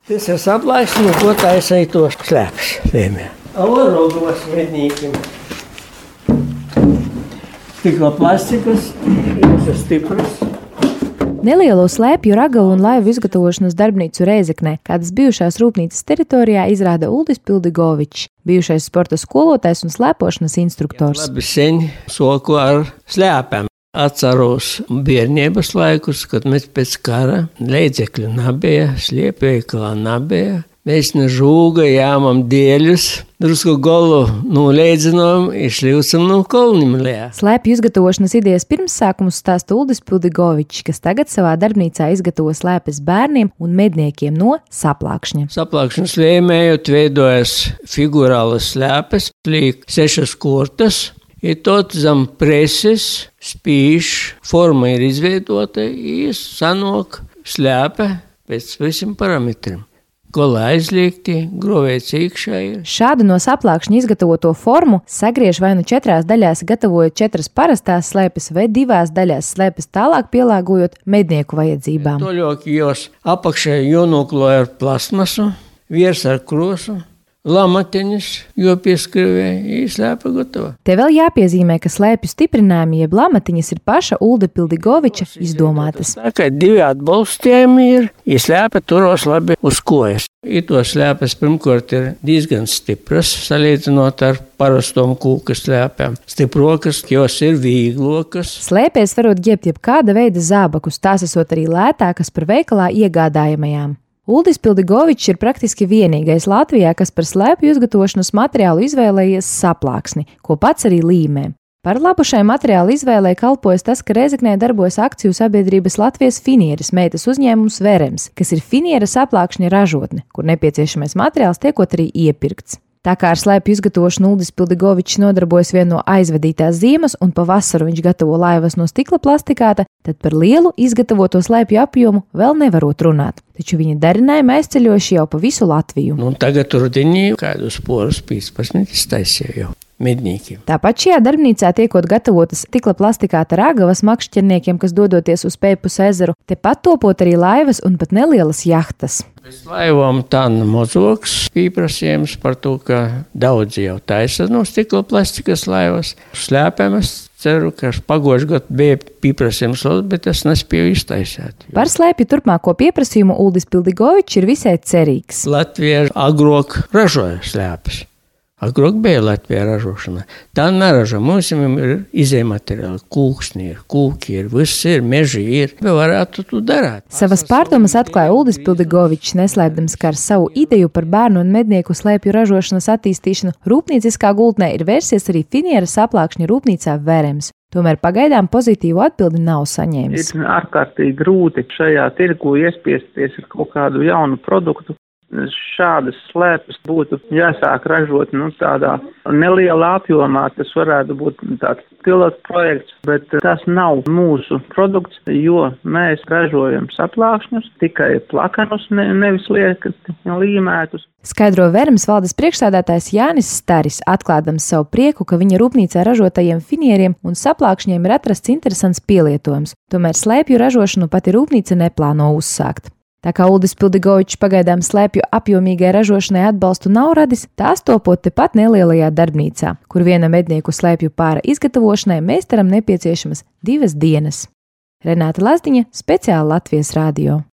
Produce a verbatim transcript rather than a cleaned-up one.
Tas ir saplāksni, ko taisai to slēpes lēmē. Orogos mednīkim. Tikko plastikas, ir stipras. Nelielo slēpju, ragavu un laivu izgatavošanas darbnīcu Rēzeknē, kādas bijušās rūpnīcas teritorijā, izrāda Uldis Pildigovičs, bijušais sporta skolotājs un slēpošanas instruktors. Labi seņ soku ar slēpēm. Atceros bērnības laikus, kad mēs pēc kara līdzekļu nabēja, slēpveikala nabēja. Mēs ne žūga jāmam dēļus, drusku golu nulēdzinām, išļūcam no kolnim lē. Slēpju izgatavošanas idejas pirmsākumus stāsta Uldis Pildigovičs, kas tagad savā darbnīcā izgatavo slēpes bērniem un medniekiem no saplākšņa. Saplākšņas lēmējot veidojas figurālas slēpes, liek sešas kortas, ir tot zem preses, spīš, forma ir izveidota, ir sanok slēpe pēc visiem parametriem. Gola aizliegti, grovēts iekšā ir. Šādu no saplākšņa izgatavoto formu sagriež vai nu četrās daļās, gatavojot četras parastās slēpes, vai divās daļās slēpes tālāk pielāgojot mednieku vajadzībām. Toļok jos apakšā jonokloja ar plasmasu, viers ar krosu, lamatenis, jo pieskrivē, īslēpa gatava. Te vēl jāpiezīmē, ka slēpju stiprinājumi jeb lamatiņas ir paša Ulda Pildigoviča izdomātas. Tā kā divi atbalstījumi ir, īslēpa turos labi uz kojas. Ito slēpes pirmkārt ir diezgan stipras, salīdzinot ar parastom kūka slēpēm. Stiprokas, jos ir vīglokas. Slēpēs varot ģebt jeb kāda veida zābakus, tās esot arī lētākas par veikalā iegādājamajām. Uldis Pildigovičs ir praktiski vienīgais Latvijā, kas par slēpju izgatavošanas materiālu izvēlējies saplāksni, ko pats arī līmē. Par labu šai materiālu izvēlē kalpojas tas, ka Rēzeknē darbojas akciju sabiedrības Latvijas finieres meitas uzņēmums Verems, kas ir finiera saplākšņa ražotne, kur nepieciešamais materiāls tiekot arī iepirkts. Tā kā ar slēpju izgatavošanu Uldis Pildigovičs nodarbojas vien no aizvadītās ziemas un pavasaru viņš gatavo laivas no stikla plastikāta, tad par lielu izgatavoto slēpju apjomu vēl nevarot runāt. Taču viņa darinājumi aizceļojuši jau pa visu Latviju. Nu, tagad rudenī kādus porus piecpadsmit iztaisīja jau mednīkiem. Tāpat šajā darbnīcā tiekot gatavotas stikla plastikāta ragavas makšķerniekiem, kas dodoties uz Pēpus ezeru, tepat topot arī laivas un pat nelielas jahtas. Bez laivām tā mozoks pieprasījums par to, ka daudzi jau taisa no stikla plastikas laivas. Slēpēmas ceru, ka pagošu gadu bija pieprasījums, bet es nespēju iztaisīt. Par slēpju turpmāko pieprasījumu Uldis Pildigovičs ir visai cerīgs. Latvija agrāk ražoja slēpes. Agrāk bija Latvijā ražošana. Tā neraža. Mums ir izējumateriāli, kūksni ir, kūki ir, viss ir, meži ir. Vai varētu to darāt? Savas pārdomas atklāja Uldis Pildigovičs, neslēpdams, ka ar savu ideju par bērnu un mednieku slēpju ražošanas attīstīšanu rūpnieciskā gultnē ir vērsies arī finiera saplākšņa rūpnīcā Verems. Tomēr pagaidām pozitīvu atbildi nav saņēmis. Ir ārkārtīgi grūti šajā tirgu iespiesties ar kaut kādu jaunu produktu. Šādas slēpes būtu jāsāk ražot nu, tādā nelielā apjomā. Tas varētu būt tāds pilots projekts, bet tas nav mūsu produkts, jo mēs ražojam saplākšņus, tikai plakanus, ne, nevis liekas līmētus. Skaidro Verems valdes priekšsēdētājs Jānis Staris, atklādams savu prieku, ka viņa rūpnīcā ražotajiem finieriem un saplākšņiem ir atrasts interesants pielietojums. Tomēr slēpju ražošanu pati rūpnīca neplāno uzsākt. Tā kā Uldis Pildigovičs pagaidām slēpju apjomīgai ražošanai atbalstu nav radis, tās topot tepat nelielajā darbnīcā, kur viena mednieku slēpju pāra izgatavošanai meistaram nepieciešamas divas dienas. Renāta Lazdiņa, speciāli Latvijas radio.